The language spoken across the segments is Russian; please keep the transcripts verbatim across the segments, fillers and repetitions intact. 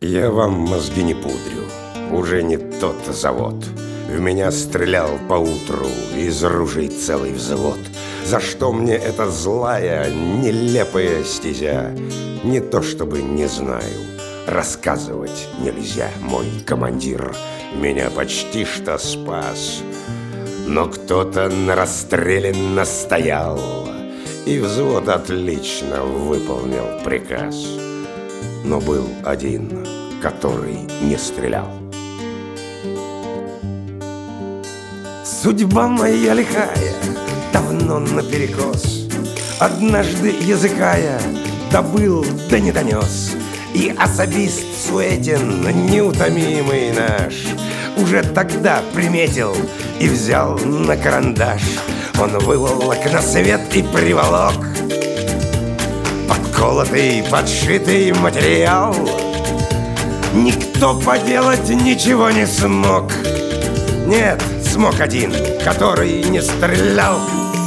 Я вам мозги не пудрю, уже не тот завод. В меня стрелял поутру из ружей целый взвод. За что мне эта злая, нелепая стезя? Не то чтобы не знаю, рассказывать нельзя. Мой командир меня почти что спас, но кто-то на расстреле настоял, и взвод отлично выполнил приказ. Но был один, который не стрелял. Судьба моя лихая, давно наперекос. Однажды языкая добыл, да не донес. И особист Суетин, неутомимый наш, уже тогда приметил и взял на карандаш. Он выволок на свет и приволок подколотый, подшитый материал. Никто поделать ничего не смог. Нет, смог один, который не стрелял.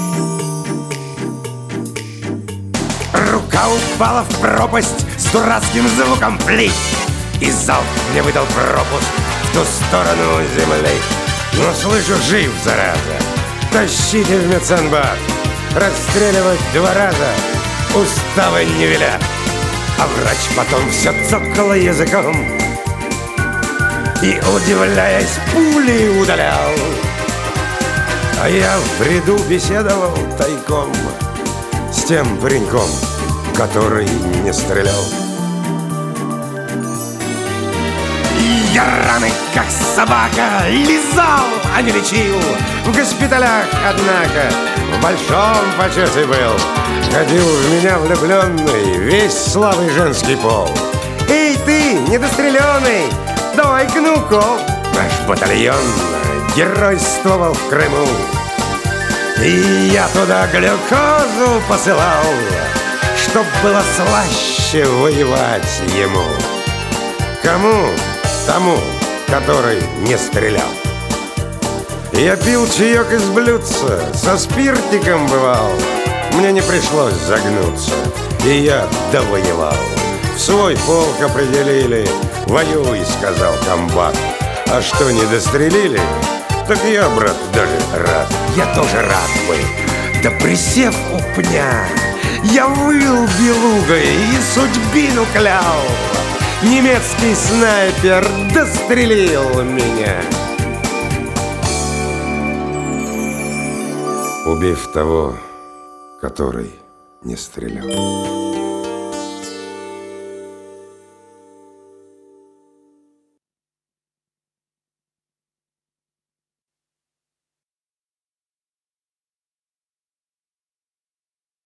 Рука упала в пропасть с дурацким звуком плей, и залп мне выдал пропуск в ту сторону земли. Но слышу, жив, зараза, тащите в медсанбат. Расстреливать два раза уставы не велят. А врач потом все цокало языком и, удивляясь, пули удалял. А я в бреду беседовал тайком с тем пареньком, который не стрелял. И я раны, как собака, лизал, а не лечил. В госпиталях, однако, в большом почете был. Ходил в меня влюбленный весь слабый женский пол. Эй, ты, недостреленный, давай гну-ка. Наш батальон геройствовал в Крыму, и я туда глюкозу посылал, чтоб было слаще воевать ему. Кому? Тому, который не стрелял. Я пил чаек из блюдца, со спиртиком бывал. Мне не пришлось загнуться, и я довоевал. В свой полк определили, воюй, сказал комбат. А что не дострелили, так я, брат, даже рад. Я тоже рад бы, да присев у пня, я выл белугой и судьбину клял. Немецкий снайпер дострелил меня, убив того, который не стрелял.